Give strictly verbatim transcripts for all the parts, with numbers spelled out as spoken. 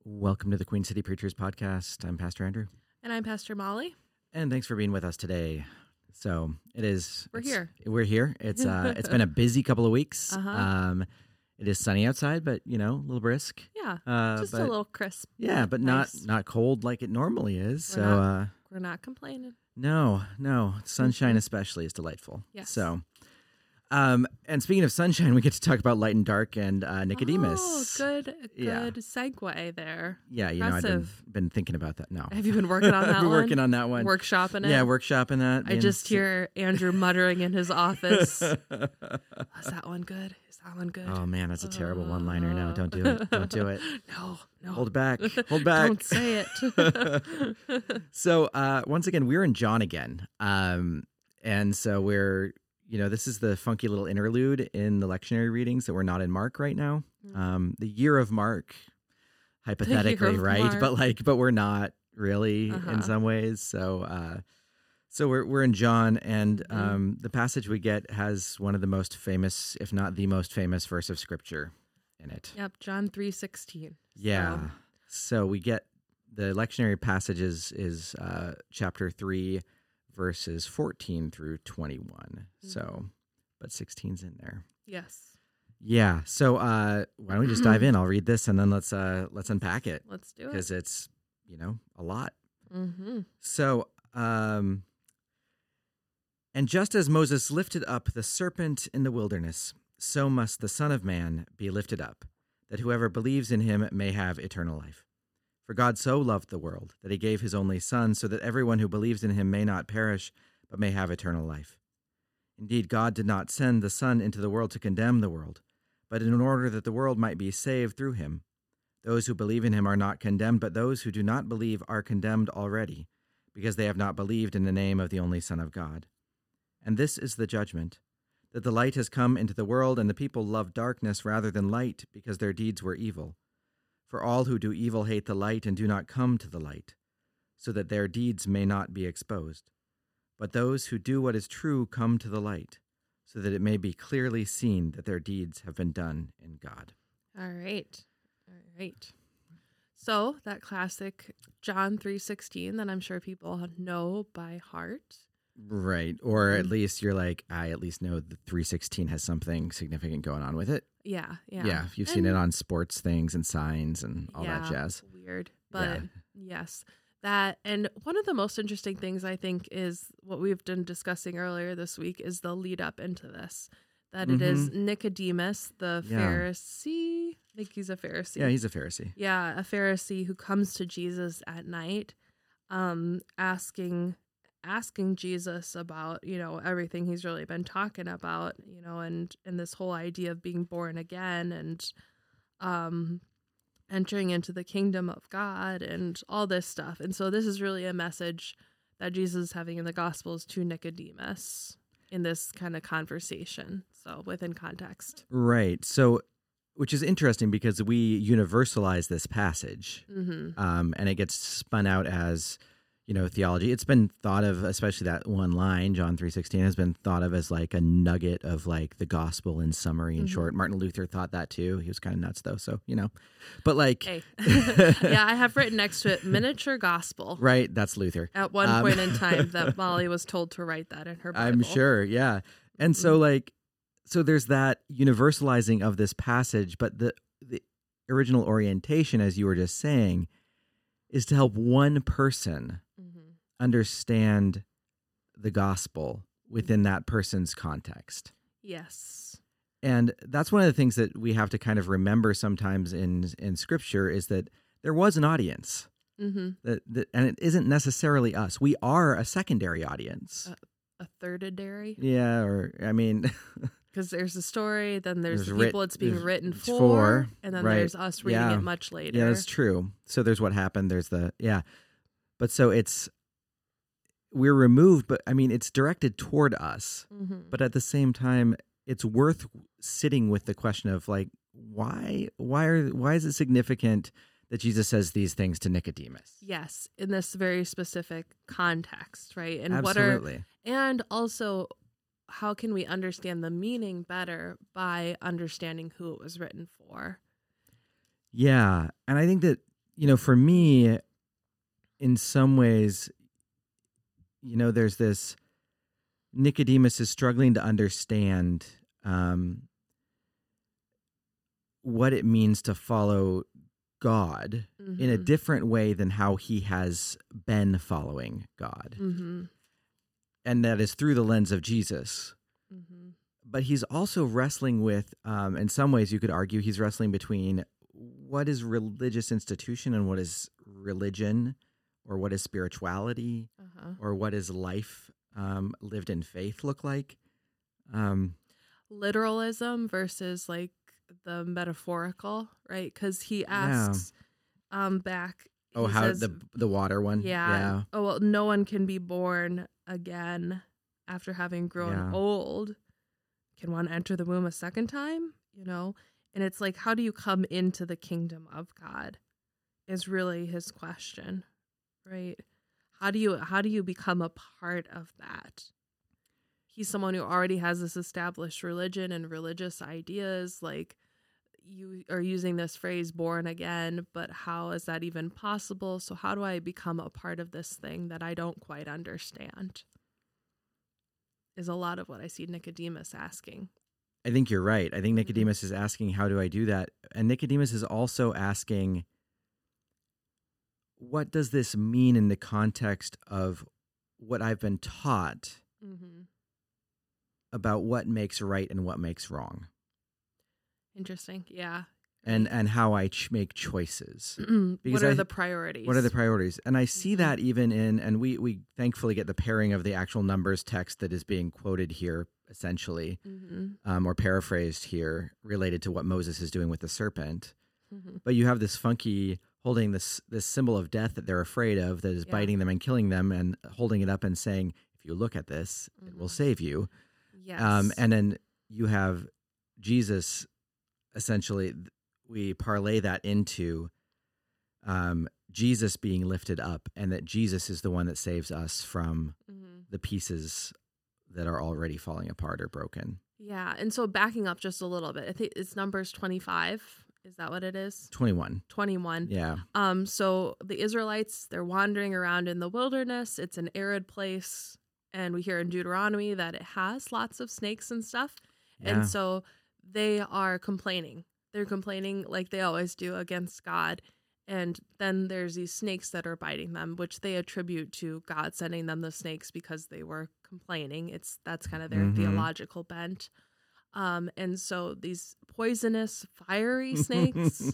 Welcome to the Queen City Preachers Podcast. I'm Pastor Andrew. And I'm Pastor Molly. And thanks for being with us today. So it is... We're here. We're here. It's uh, It's been a busy couple of weeks. Uh-huh. Um, it is sunny outside, but, you know, a little brisk. Yeah, Uh, just but, a little crisp. Yeah, but nice. not not cold like it normally is. We're so not- uh, We're not complaining. no, no. Sunshine Mhm. especially is delightful. Yes. So... Um, and speaking of sunshine, we get to talk about light and dark and uh, Nicodemus. Oh, good, good Yeah. segue there. Yeah, you know, I've been, Impressive. been thinking about that. No. Have you been working on that I've been one? working on that one. Workshopping it? Yeah, workshopping that. I being just s- hear Andrew muttering in his office. Is that one good? Is that one good? Oh man, that's a terrible one-liner. No, don't do it. Don't do it. No, no. Hold back. Hold back. Don't say it. So uh, once again, we're in John again, um, and so we're, you know, this is the funky little interlude in the lectionary readings that we're not in Mark right now. Um, the year of Mark, hypothetically, of right? Mark. But like, but we're not really Uh-huh. in some ways. So, uh, so we're we're in John, and Mhm. um, the passage we get has one of the most famous, if not the most famous, verse of Scripture in it. Yep, John three sixteen. Yeah. So we get the lectionary passages is uh, chapter three, verses fourteen through twenty-one. So, but sixteen's in there. Yes. Yeah. So uh, why don't we just dive in? I'll read this and then let's uh, let's unpack it Let's do it. because it's, you know, a lot. Mm-hmm. So, um, and just as Moses lifted up the serpent in the wilderness, so must the Son of Man be lifted up, that whoever believes in him may have eternal life. For God so loved the world that he gave his only Son, so that everyone who believes in him may not perish, but may have eternal life. Indeed, God did not send the Son into the world to condemn the world, but in order that the world might be saved through him. Those who believe in him are not condemned, but those who do not believe are condemned already, because they have not believed in the name of the only Son of God. And this is the judgment, that the light has come into the world, and the people love darkness rather than light, because their deeds were evil. For all who do evil hate the light and do not come to the light, so that their deeds may not be exposed. But those who do what is true come to the light, so that it may be clearly seen that their deeds have been done in God. All right. All right. So that classic John three sixteen that I'm sure people know by heart. Right. Or at Mhm. least you're like, I at least know that three sixteen has something significant going on with it. Yeah, yeah. Yeah. if you've seen And- it on sports things and signs and all that yeah, jazz. Weird. But Yeah. yes. That and one of the most interesting things I think is what we've been discussing earlier this week is the lead up into this. That it is Nicodemus, the Yeah. Pharisee. I think he's a Pharisee. Yeah, he's a Pharisee. Yeah, a Pharisee who comes to Jesus at night, um, asking asking Jesus about, you know, everything he's really been talking about, you know, and and this whole idea of being born again and um entering into the kingdom of God and all this stuff. And so this is really a message that Jesus is having in the Gospels to Nicodemus in this kind of conversation. So within context. Right. So, which is interesting because we universalize this passage, Mm-hmm. um, and it gets spun out as, you know, theology. It's been thought of, especially that one line, John three sixteen, has been thought of as like a nugget of like the gospel in summary and Mhm. short. Martin Luther thought that too. He was kind of nuts though, so you know. But like, Hey. Yeah, I have written next to it miniature gospel. right? That's Luther. At one Um, point in time that Molly was told to write that in her Bible. I'm sure, yeah. And so Mm-hmm. like so there's that universalizing of this passage, but the the original orientation, as you were just saying, is to help one person Mhm. understand the gospel within that person's context. Yes. And that's one of the things that we have to kind of remember sometimes in in scripture is that there was an audience. Mm-hmm. That, that and it isn't necessarily us. We are a secondary audience. Uh, A thirdary. Yeah, or I mean Because there's the story, then there's, There's the writ- people it's being there's- written it's for, for, and then right. there's us reading Yeah. it much later. Yeah, that's true. So there's what happened. There's the, yeah. But so it's, we're removed, but I mean, it's directed toward us. Mm-hmm. But at the same time, it's worth sitting with the question of like, why, why are, why is it significant that Jesus says these things to Nicodemus? Yes, in this very specific context, right? And Absolutely. what are, and also, how can we understand the meaning better by understanding who it was written for? Yeah. And I think that, you know, for me, in some ways, you know, there's this Nicodemus is struggling to understand um, what it means to follow God Mm-hmm. in a different way than how he has been following God. Mm-hmm. And that is through the lens of Jesus. Mm-hmm. But he's also wrestling with, um, in some ways you could argue he's wrestling between what is religious institution and what is religion, or what is spirituality, Uh-huh. or what is life um, lived in faith look like. Um, Literalism versus like the metaphorical, right? Because he Yeah. asks um back. oh, he how says, the the water one? yeah, Yeah. oh well, no one can be born again after having grown Yeah. old. Can one enter the womb a second time? You know, and it's like, how do you come into the kingdom of God? Is really his question, right? How do you how do you become a part of that? He's someone who already has this established religion and religious ideas. Like, you are using this phrase born again, but how is that even possible? So how do I become a part of this thing that I don't quite understand? Is a lot of what I see Nicodemus asking. I think you're right. I think Mhm. Nicodemus is asking, how do I do that? And Nicodemus is also asking, what does this mean in the context of what I've been taught Mm-hmm. about what makes right and what makes wrong, Interesting. Yeah. and and how I ch- make choices. what Because are I- the priorities? What are the priorities? And I see Mhm. that even in, and we we thankfully get the pairing of the actual Numbers text that is being quoted here, essentially, Mm-hmm. um, or paraphrased here, related to what Moses is doing with the serpent. Mm-hmm. But you have this funky holding this this symbol of death that they're afraid of, that is Yeah. biting them and killing them, and holding it up and saying, if you look at this, it will Mhm. save you. Yes. Um, and then you have Jesus, essentially, th- we parlay that into um, Jesus being lifted up, and that Jesus is the one that saves us from Mhm. the pieces that are already falling apart or broken. Yeah. And so backing up just a little bit, I think it's Numbers twenty-five. Is that what it is? twenty-one. twenty-one. Yeah. Um, so the Israelites, they're wandering around in the wilderness. It's an arid place. And we hear in Deuteronomy that it has lots of snakes and stuff. Yeah. And so they are complaining. They're complaining like they always do against God. And then there's these snakes that are biting them, which they attribute to God sending them the snakes because they were complaining. It's that's kind of their Mhm. theological bent. Um, and so these poisonous, fiery snakes,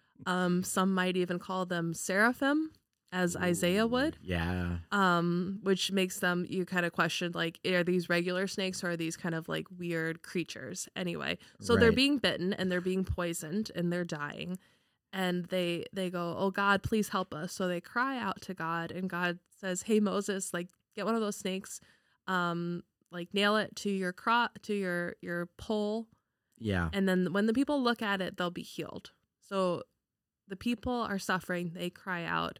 um, some might even call them seraphim, as Isaiah would. Yeah. Um, which makes them, you kind of question, like, are these regular snakes or are these kind of like weird creatures? Anyway, so they're Right. being bitten and they're being poisoned and they're dying. And they they go, oh God, please help us. So they cry out to God, and God says, hey Moses, like, get one of those snakes, um, like nail it to your cro- to your your pole, Yeah. and then when the people look at it, they'll be healed. So the people are suffering, they cry out,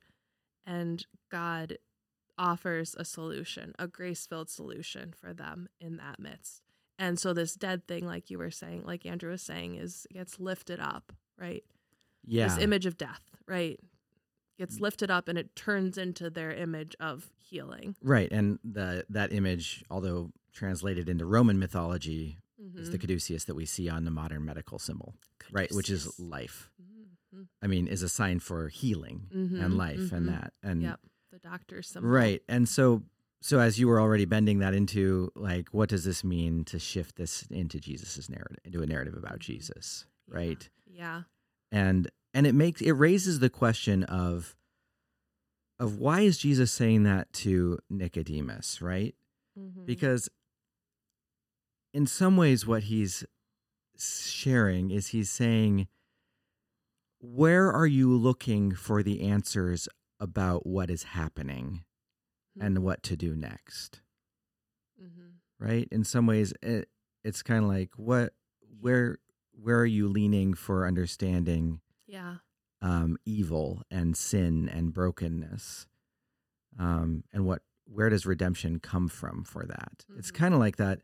and God offers a solution, a grace-filled solution for them in that midst. And so this dead thing, like you were saying, like Andrew was saying, is gets lifted up, right? Yeah. This image of death, right? Gets lifted up and it turns into their image of healing. Right. And the that image, although translated into Roman mythology, is the Mhm. caduceus that we see on the modern medical symbol, right? Which is Caduceus. life. Mhm. I mean, is a sign for healing Mhm, and life and mhm. that. And Yep, the doctor's symbol. right. And so so as you were already bending that into, like, what does this mean to shift this into Jesus's narrative, into a narrative about Mhm. Jesus, Yeah. right? Yeah. And and it makes it raises the question of of why is Jesus saying that to Nicodemus, right? Mhm. Because in some ways what he's sharing is he's saying, where are you looking for the answers about what is happening and what to do next? Mhm. Right? In some ways it, it's kind of like, what where where are you leaning for understanding Yeah. um, evil and sin and brokenness? Um, and what where does redemption come from for that? It's Mhm. kind of like that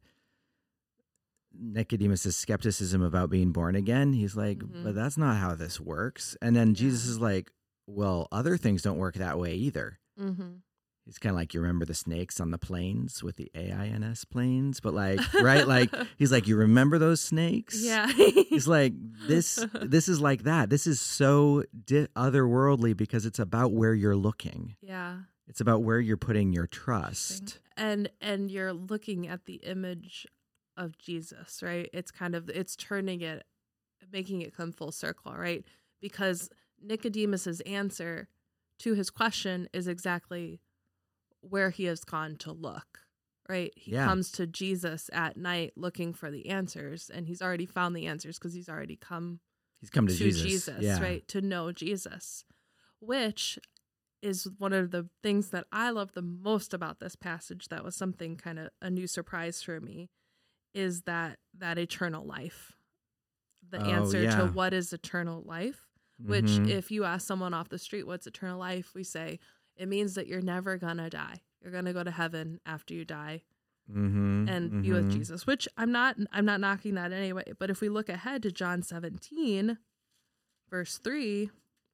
Nicodemus' skepticism about being born again. He's like, Mhm. but that's not how this works. And then Jesus Yeah. is like, well, other things don't work that way either. Mm-hmm. He's kind of like, you remember the snakes on the planes with the A I N S planes? But like, right? Like, he's like, you remember those snakes? Yeah. He's like, this this is like that. This is so di- otherworldly because it's about where you're looking. Yeah. It's about where you're putting your trust. And and you're looking at the image of Jesus, right? It's kind of, it's turning it, making it come full circle, right? Because Nicodemus's answer to his question is exactly where he has gone to look, right? He Yeah. comes to Jesus at night looking for the answers, and he's already found the answers because he's already come He's come to, to Jesus. Jesus, yeah. right? To know Jesus, which is one of the things that I love the most about this passage. That was something kind of a new surprise for me, is that that eternal life, the Oh, answer yeah. to what is eternal life, which Mhm. if you ask someone off the street, what's eternal life? We say, it means that you're never going to die. You're going to go to heaven after you die Mhm. and be with Mhm. Jesus, which I'm not, I'm not knocking that anyway. But if we look ahead to John seventeen, verse three,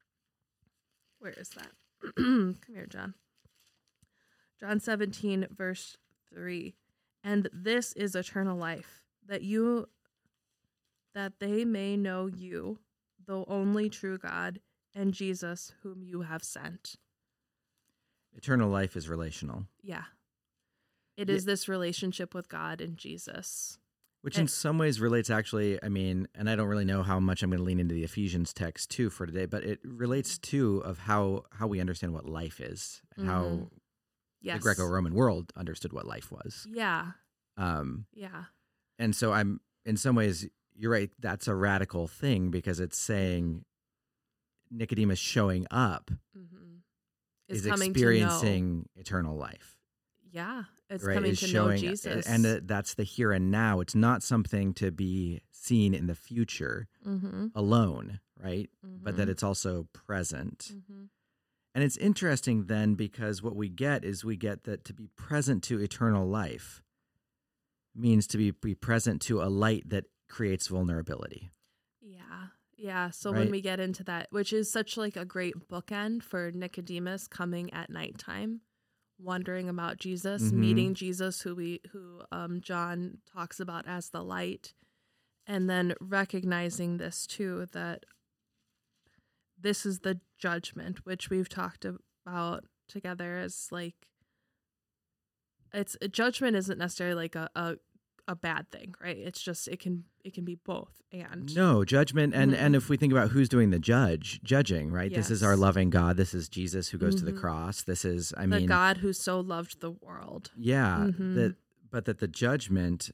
where is that? Come here, John. John seventeen, verse three. And this is eternal life, that you, that they may know you, the only true God, and Jesus, whom you have sent. Eternal life is relational, Yeah. It Yeah. is this relationship with God and Jesus. which Eh. in some ways relates actually, I mean, and I don't really know how much I'm going to lean into the Ephesians text too for today, but it relates too of how, how we understand what life is and how Mhm. Yes. the Greco-Roman world understood what life was. Yeah. Um, Yeah. and so I'm, in some ways, you're right, that's a radical thing because it's saying Nicodemus showing up Mm-hmm. is coming experiencing to know. eternal life. Yeah. It's Right, coming is to showing, know Jesus. and uh, that's the here and now. It's not something to be seen in the future mm-hmm. alone, right? Mm-hmm. But that it's also present. Mm-hmm. And it's interesting then because what we get is we get that to be present to eternal life means to be, be present to a light that creates vulnerability. Yeah. Yeah. So Right. when we get into that, which is such like a great bookend for Nicodemus coming at nighttime, wondering about Jesus, Mhm. meeting Jesus, who we who um, John talks about as the light, and then recognizing this too, that this is the judgment, which we've talked about together as like, it's judgment isn't necessarily like a, a a bad thing, right? It's just it can it can be both and No, judgment. And, Mhm. and if we think about who's doing the judge, judging, right? This is our Yes. loving God. This is Jesus who goes to the Mhm. cross. This is, I the mean, God who so loved the world. yeah, Mhm. that, but that the judgment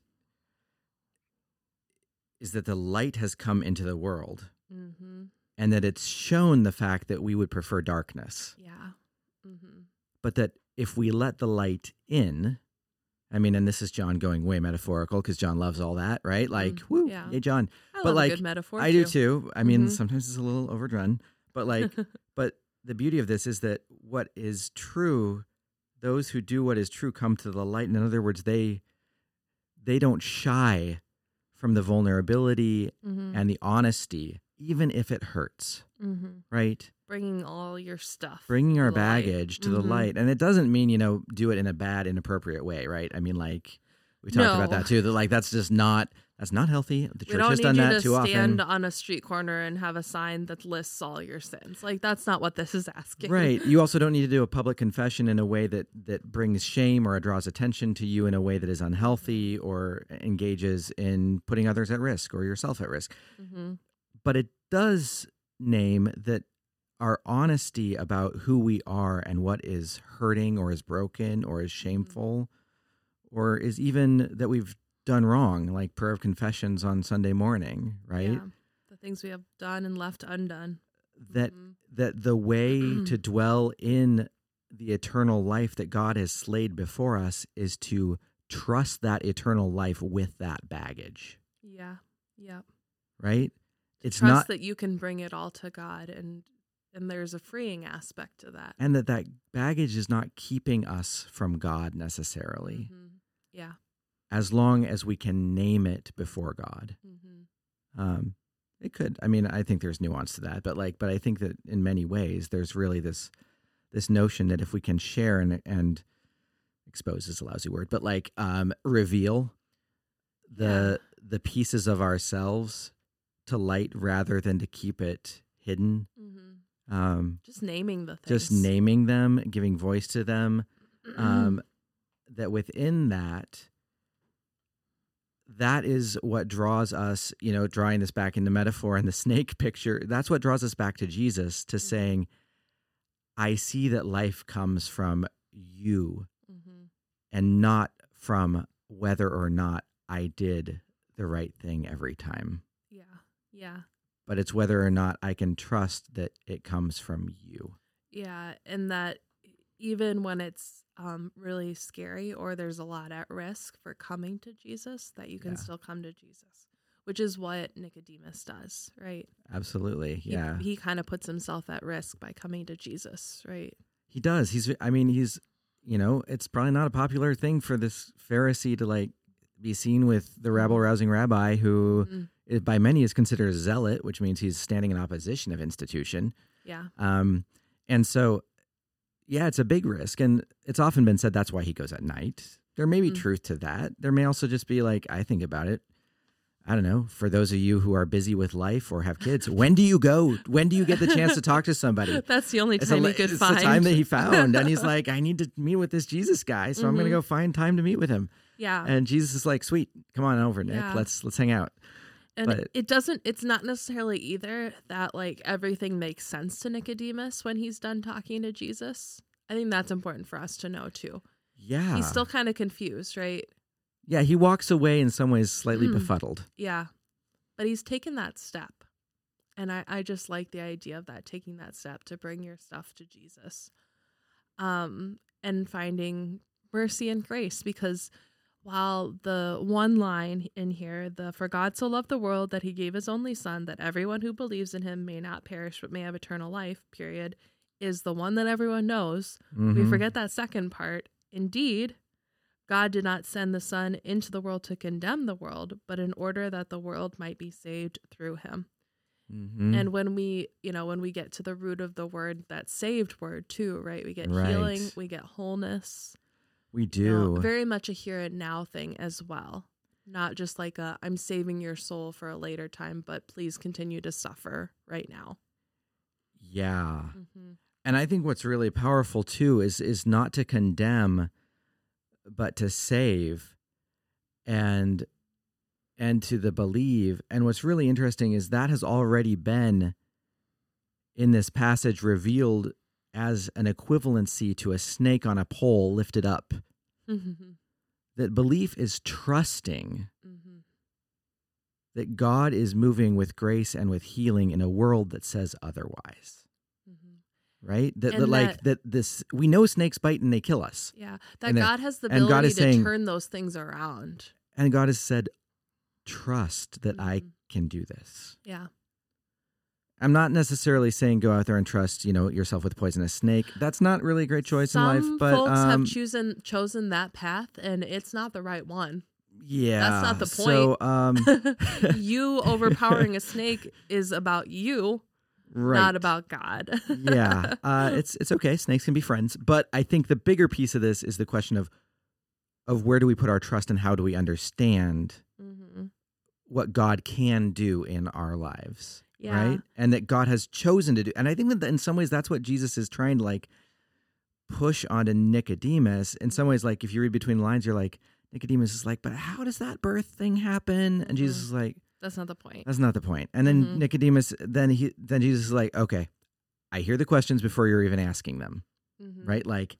is that the light has come into the world Mm-hmm. and that it's shown the fact that we would prefer darkness, Yeah. Mm-hmm. but that if we let the light in, I mean, and this is John going way metaphorical because John loves all that, right? Like, Mm, woo, yeah. yay, John. I But, love like, a good metaphor. I do too. I mean, Mhm. sometimes it's a little overdone, but like, but the beauty of this is that what is true, those who do what is true come to the light. In other words, they they don't shy from the vulnerability Mm-hmm. and the honesty, even if it hurts, Mm-hmm. right? Bringing all your stuff, Bringing to our the light. baggage to the Mhm. light. And it doesn't mean, you know, do it in a bad, inappropriate way, right? I mean, like, we talked about No. that too, that like, that's just not, that's not healthy. The We church don't has need done you that to too stand often. on a street corner and have a sign that lists all your sins. Like that's not what this is asking. Right. You also don't need to do a public confession in a way that, that brings shame or draws attention to you in a way that is unhealthy or engages in putting others at risk or yourself at risk. Mm-hmm. But it does name that our honesty about who we are and what is hurting or is broken or is shameful or is even that we've done wrong, like prayer of confessions on Sunday morning, right? Yeah. The things we have done and left undone. That Mhm. that the way to dwell in the eternal life that God has slayed before us is to trust that eternal life with that baggage, Yeah. Yeah. right? It's Trust not, that you can bring it all to God, and and there's a freeing aspect to that. and that that baggage is not keeping us from God necessarily, Mhm. Yeah. as long as we can name it before God. Mm-hmm. Um, It could. I mean, I think there's nuance to that, but like, but I think that in many ways, there's really this this notion that if we can share and and expose is a lousy word, but like um, reveal the Yeah. the pieces of ourselves to light rather than to keep it hidden. Mm-hmm. Um, Just naming the things. just naming them, giving voice to them. Um, that within that, that is what draws us, you know, drawing this back into metaphor and the snake picture. That's what draws us back to Jesus, to saying, I see that life comes from you Mm-hmm. and not from whether or not I did the right thing every time, Yeah. Yeah. but it's whether or not I can trust that it comes from you. Yeah. And that even when it's um, really scary or there's a lot at risk for coming to Jesus, that you can Yeah. still come to Jesus, which is what Nicodemus does, right? Absolutely. He, Yeah. He kind of puts himself at risk by coming to Jesus, right? He does. He's, I mean, he's, you know, it's probably not a popular thing for this Pharisee to like be seen with the rabble rousing rabbi who Mm, is, by many is considered a zealot, which means he's standing in opposition of institution. yeah. Um, and so, yeah, it's a big risk. And it's often been said that's why he goes at night. There may be Mhm. truth to that. There may also just be like, I think about it. I don't know. For those of you who are busy with life or have kids, when do you go? When do you get the chance to talk to somebody? That's the only It's, time a, he could it's find. the time that he found. And he's like, I need to meet with this Jesus guy. So I'm going to Mhm. go find time to meet with him. Yeah. And Jesus is like, sweet, come on over, Nick. Yeah. Let's let's hang out. And but- it- it doesn't, it's not necessarily either that like everything makes sense to Nicodemus when he's done talking to Jesus. I think that's important for us to know too. Yeah. He's still kind of confused, right? Yeah, he walks away in some ways slightly Mm. befuddled. Yeah. But he's taken that step. And I, I just like the idea of that, taking that step to bring your stuff to Jesus. Um, and finding mercy and grace, because while the one line in here, the for God so loved the world that he gave his only son, that everyone who believes in him may not perish but may have eternal life, period, is the one that everyone knows. We Mhm. forget that second part. Indeed, God did not send the Son into the world to condemn the world, but in order that the world might be saved through him. Mhm. And when we, you know, when we get to the root of the word, that saved word too, right? We get Right. healing, we get wholeness. we You do. know, very much a here and now thing as well. Not just like a, I'm saving your soul for a later time, but please continue to suffer right now. yeah. Mm-hmm. And I think what's really powerful too is is not to condemn, but to save and and to the believe. And what's really interesting is that has already been in this passage revealed as an equivalency to a snake on a pole lifted up. Mm-hmm. That belief is trusting Mm-hmm. that God is moving with grace and with healing in a world that says otherwise. Mm-hmm. Right? That, And that like that this we know snakes bite and they kill us. Yeah, that And that- God has the and God ability is to saying- turn those things around. And God has said, trust that I Mhm. can do this. Yeah. I'm not necessarily saying go out there and trust, you know, yourself with a poisonous snake. That's not really a great choice Some in life. But folks um, have chosen chosen that path, and it's not the right one. yeah, not the So, um, You overpowering a snake is about you, right. not about God. yeah, uh, it's it's okay. Snakes can be friends, but I think the bigger piece of this is the question of of where do we put our trust and how do we understand hmm what God can do in our lives, Yeah. right? And that God has chosen to do. And I think that in some ways that's what Jesus is trying to like push onto Nicodemus. In some ways, like if you read between the lines, you're like, Nicodemus is like, but how does that birth thing happen? And Jesus is like, That's not the point. that's not the point. And then Mhm. Nicodemus, then he, then Jesus is like, okay, I hear the questions before you're even asking them, Mhm. right? Like,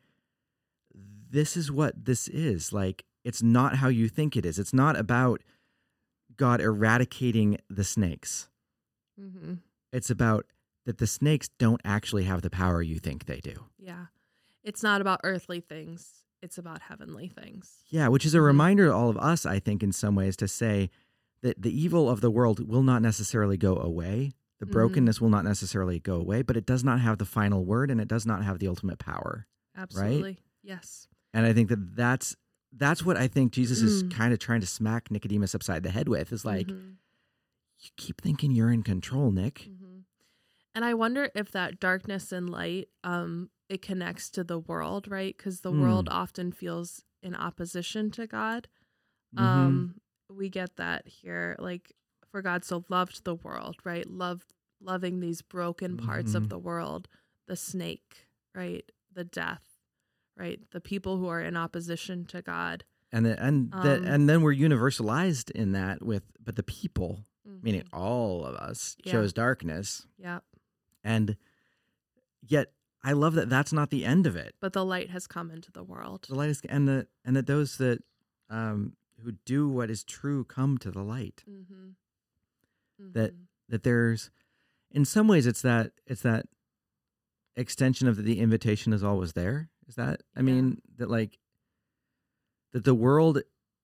this is what this is. Like, it's not how you think it is. It's not about God eradicating the snakes. Mhm. It's about that the snakes don't actually have the power you think they do. Yeah. It's not about earthly things. It's about heavenly things. Yeah, which is a Mhm. reminder to all of us, I think, in some ways, to say that the evil of the world will not necessarily go away. The Mhm. brokenness will not necessarily go away, but it does not have the final word and it does not have the ultimate power. Absolutely. Yes. And I think that that's, that's what I think Jesus is Mm. kind of trying to smack Nicodemus upside the head with is like, Mhm. you keep thinking you're in control, Nick. hmm And I wonder if that darkness and light, um, it connects to the world, right? Because the Mm. world often feels in opposition to God. hmm Um, we get that here, like, for God so loved the world, right? Loved loving these broken parts hmm of the world, the snake, right? The death, right? The people who are in opposition to God. And the, and that Um, and then we're universalized in that with, but the people, meaning mhm. all of us, Yeah. chose darkness, Yeah. and yet I love that that's not the end of it. But the light has come into the world. The light is, and the and that those that um, who do what is true come to the light. Mm-hmm. That that there's, in some ways, it's that it's that extension of the invitation is always there. Is that I Yeah. mean that like that the world,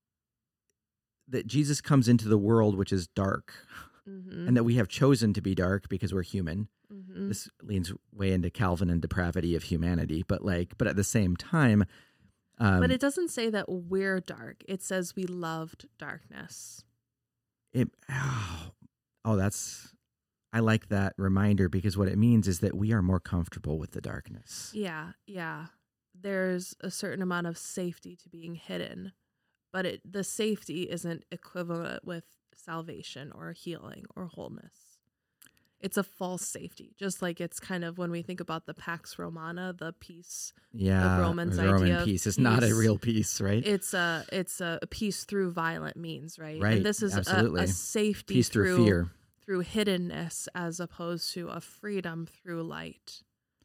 that Jesus comes into the world which is dark, Mm-hmm. and that we have chosen to be dark because we're human. Mm-hmm. This leans way into Calvin and depravity of humanity, but like, but at the same time, um, But it doesn't say that we're dark. It says we loved darkness. it, oh, oh, that's, I like that reminder, because what it means is that we are more comfortable with the darkness. Yeah, yeah. There's a certain amount of safety to being hidden, but it the safety isn't equivalent with salvation or healing or wholeness. It's a false safety, just like it's kind of when we think about the Pax Romana, the peace. Yeah, Romans the Roman idea of peace is not a peace. real peace, right? It's a it's a peace through violent means, right? Right, And this is a, absolutely. a safety Peace through fear. through hiddenness as opposed to a freedom through light.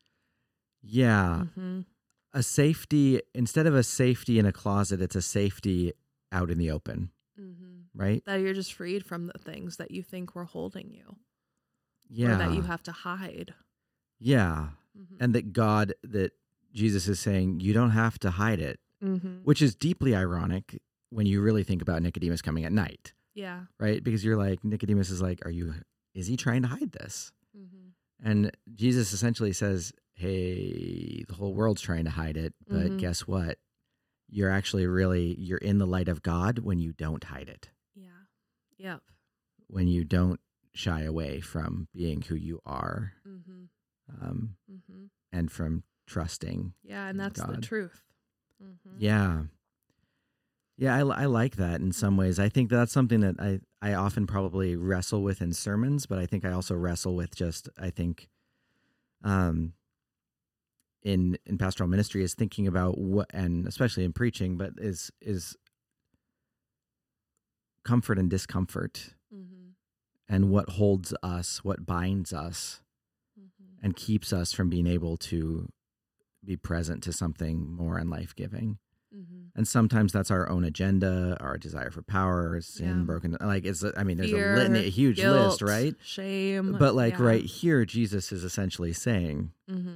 Yeah, hmm a safety, instead of a safety in a closet, it's a safety out in the open, hmm right? That you're just freed from the things that you think were holding you, Yeah, or that you have to hide. yeah, hmm and that God, that Jesus is saying you don't have to hide it, hmm which is deeply ironic when you really think about Nicodemus coming at night, Yeah. right? Because you're like, Nicodemus is like, are you, is he trying to hide this? hmm And Jesus essentially says, hey, the whole world's trying to hide it, but Mhm. guess what? You're actually really, you're in the light of God when you don't hide it, Yeah. Yep. when you don't shy away from being who you are, hmm um, hmm and from trusting. Yeah, and that's the God. truth. hmm Yeah. Yeah, I, li- I like that in some ways. I think that's something that I, I often probably wrestle with in sermons, but I think I also wrestle with just, I think, um, in, in pastoral ministry is thinking about what, and especially in preaching, but is, is comfort and discomfort, hmm and what holds us, what binds us hmm and keeps us from being able to be present to something more and life-giving. hmm And sometimes that's our own agenda, our desire for power, sin, Yeah. broken. Like it's, I mean, there's Fear, a litany, a huge guilt, list, right? Shame. But like yeah. right here, Jesus is essentially saying, hmm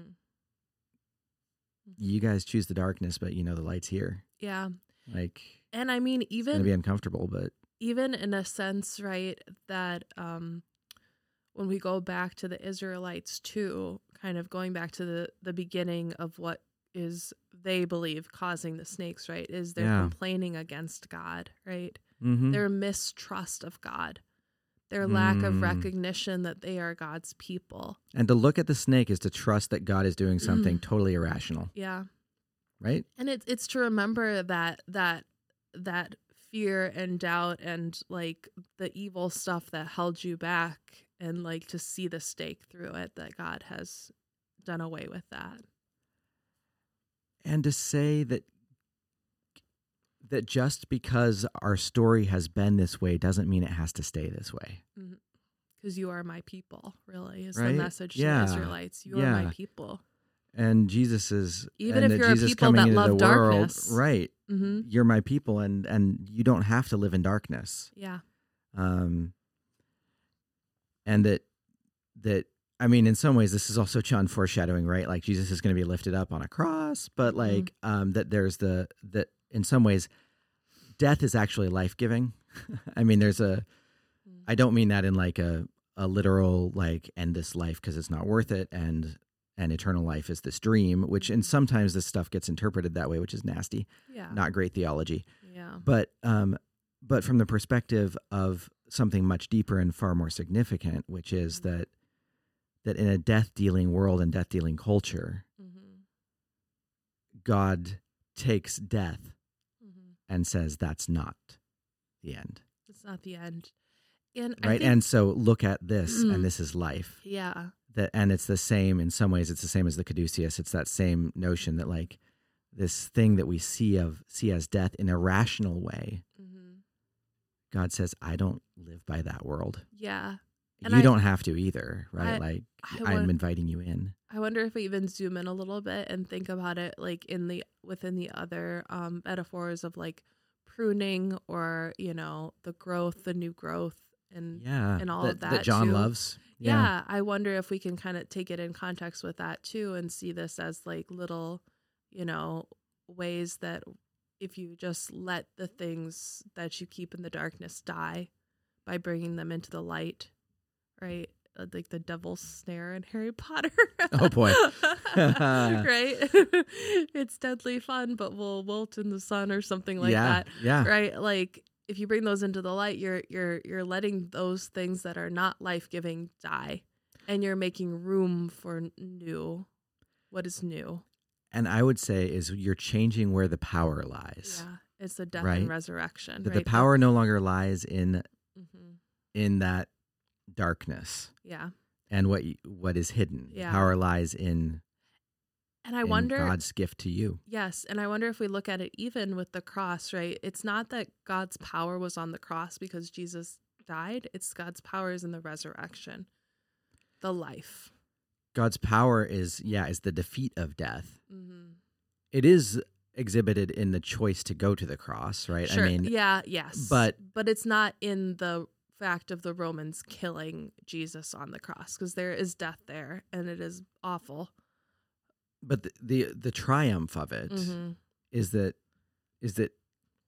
"You guys choose the darkness, but you know the light's here." Yeah. Like And I mean, it's gonna even be uncomfortable, but even in a sense, right, that um, when we go back to the Israelites too, kind of going back to the, the beginning of what is they believe causing the snakes, right, is they're Yeah. complaining against God, right? mhm. Their mistrust of God, their lack of Mm. recognition that they are God's people. And to look at the snake is to trust that God is doing something totally irrational, Yeah. right? And it's it's to remember that that that fear and doubt and like the evil stuff that held you back, and like to see the stake through it, that God has done away with that. And to say that that just because our story has been this way doesn't mean it has to stay this way. Because you are my people, really, is Right? the message to Yeah. the Israelites. You are Yeah. my people. And Jesus is, Even and if that you're a Jesus people coming that into love the world, darkness. right? hmm You're my people, and and you don't have to live in darkness. Yeah. Um, and that that I mean, in some ways, this is also John foreshadowing, right? Like Jesus is going to be lifted up on a cross, but like um, that there's the that in some ways, death is actually life giving. I mean, there's a. I don't mean that in like a a literal like end this life because it's not worth it, and and eternal life is this dream, which and sometimes this stuff gets interpreted that way, which is nasty, Yeah. not great theology. Yeah. But um, but from the perspective of something much deeper and far more significant, which is Mhm. that that in a death-dealing world and death-dealing culture, Mhm. God takes death Mhm. and says that's not the end, It's not the end. And I right? think, And so look at this, and this is life. yeah. That, and it's the same in some ways. It's the same as the caduceus. It's that same notion that like this thing that we see of see as death in a rational way. Mhm. God says, I don't live by that world. Yeah. And You I, don't have to either, right? I, Like I, I'm won- inviting you in. I wonder if we even zoom in a little bit and think about it like in the within the other um, metaphors of like pruning or, you know, the growth, the new growth and Yeah, and all that, of that that John too. loves. Yeah. Yeah. I wonder if we can kind of take it in context with that too and see this as like little, you know, ways that if you just let the things that you keep in the darkness die by bringing them into the light, right? Uh, Like the devil's snare in Harry Potter. Oh, boy. Right? It's deadly fun, but will wilt in the sun or something like yeah, that. yeah. Right? Like if you bring those into the light, you're you're you're letting those things that are not life-giving die, and you're making room for new. What is new? And I would say is you're changing where the power lies. Yeah, it's the death Right? and resurrection. That right? the power no longer lies in Mhm. in that darkness Yeah, and what y- what is hidden. The Yeah. power lies in, and I in wonder. God's gift to you. Yes, and I wonder if we look at it even with the cross, right? It's not that God's power was on the cross because Jesus died. It's God's power is in the resurrection, the life. God's power is, yeah, is the defeat of death. Mm-hmm. It is exhibited in the choice to go to the cross, right? Sure. I mean, yeah, yes. but- but it's not in the fact of the Romans killing Jesus on the cross because there is death there and it is awful. but the the, the triumph of it is Mhm. that is that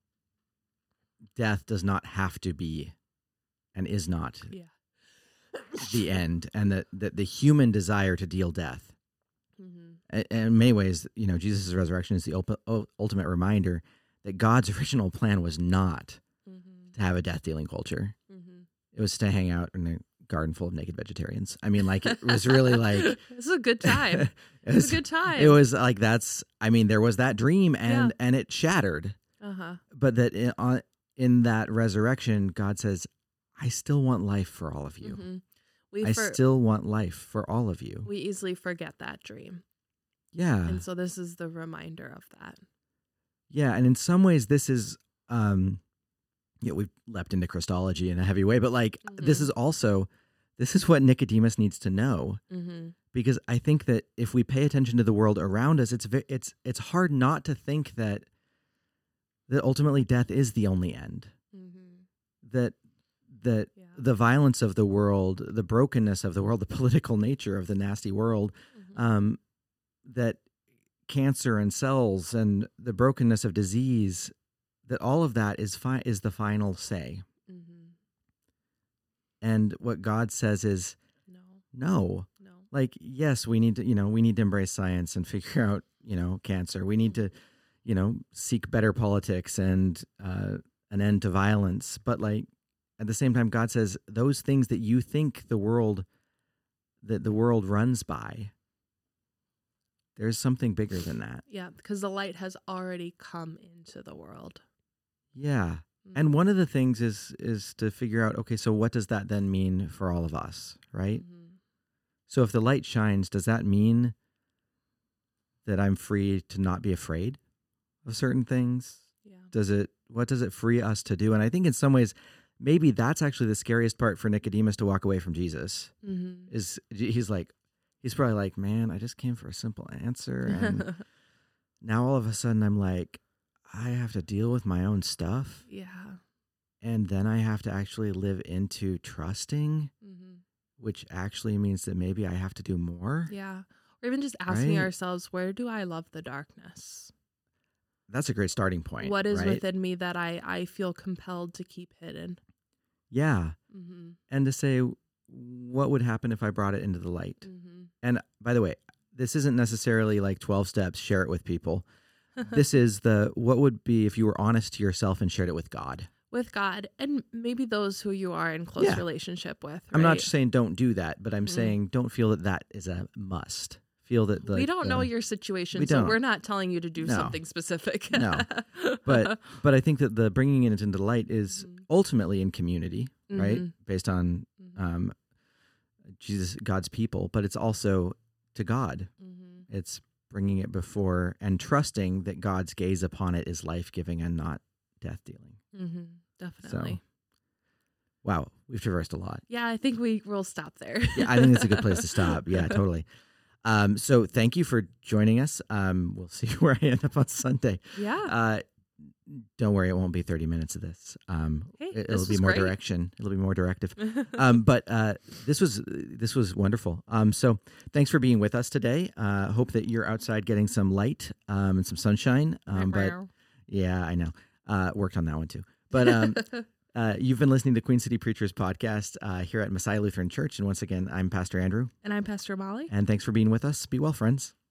death does not have to be and is not Yeah. the end, and that, that the human desire to deal death. Mm-hmm. And in many ways, you know, Jesus' resurrection is the ulti- ultimate reminder that God's original plan was not Mm-hmm. to have a death-dealing culture. Mm-hmm. It was to hang out in a garden full of naked vegetarians. I mean, like, it was really like... This is a good time. it, It was a good time. it was like, that's, I mean, there was that dream, and, and it shattered. Uh-huh. But that in, on, in that resurrection, God says, I still want life for all of you. Mm-hmm. We I for- still want life for all of you. we easily forget that dream. Yeah. And so this is the reminder of that. Yeah. And in some ways, this is, um, you know, we've leapt into Christology in a heavy way, but like, this Mhm. is also, this is what Nicodemus needs to know. Mm-hmm. Because I think that if we pay attention to the world around us, it's ve- it's it's hard not to think that that ultimately death is the only end. Mm-hmm. That that Yeah. the violence of the world, the brokenness of the world, the political nature of the nasty world, Mm-hmm. um, that cancer and cells and the brokenness of disease, that all of that is fi- is the final say. Mm-hmm. And what God says is No, no. no. Like, yes, we need to, you know, we need to embrace science and figure out, you know, cancer. We need to, you know, seek better politics and uh, an end to violence. But like, at the same time, God says those things that you think the world, that the world runs by, there's something bigger than that. Yeah, because the light has already come into the world. Yeah. Mhm. And one of the things is is to figure out, okay, so what does that then mean for all of us, right? Mhm. So if the light shines, does that mean that I'm free to not be afraid of certain things? Yeah. Does it, what does it free us to do? And I think in some ways, maybe that's actually the scariest part for Nicodemus to walk away from Jesus. Mm-hmm. Is he's like, he's probably like, man, I just came for a simple answer. And now all of a sudden I'm like, I have to deal with my own stuff. Yeah. And then I have to actually live into trusting, Mm-hmm. which actually means that maybe I have to do more. Yeah. Or even just asking Right? ourselves, where do I love the darkness? That's a great starting point. What is right? within me that I, I feel compelled to keep hidden? Yeah. Mm-hmm. And to say, what would happen if I brought it into the light? Mm-hmm. And by the way, this isn't necessarily like twelve steps, share it with people. This is the, what would be if you were honest to yourself and shared it with God? with God and maybe those who you are in close Yeah. relationship with. I'm not right? just saying don't do that, but I'm Mhm. saying don't feel that that is a must. Feel that the, we don't know the- your situation, we so don't. we're not telling you to do No. something specific. No. but but I think that the bringing it into the light is Mhm. ultimately in community, right? Mhm. Based on Mhm. um, Jesus, God's people, but it's also to God. Mhm. It's bringing it before and trusting that God's gaze upon it is life-giving and not death-dealing. Mhm. Definitely. Wow, we've traversed a lot. Yeah, I think we will stop there. Yeah, I think it's a good place to stop. Yeah, totally. Um, so thank you for joining us. Um, we'll see where I end up on Sunday. Yeah. Uh, don't worry, it won't be thirty minutes of this. Um, Hey, it, this will be was more great. direction. It'll be more directive. Um, but uh, this was this was wonderful. Um, so thanks for being with us today. Uh, hope that you're outside getting some light um, and some sunshine. Um, but yeah, I know. Uh, worked on that one too. But um, uh, you've been listening to Queen City Preachers podcast uh, here at Messiah Lutheran Church. And once again, I'm Pastor Andrew. And I'm Pastor Molly. And thanks for being with us. Be well, friends.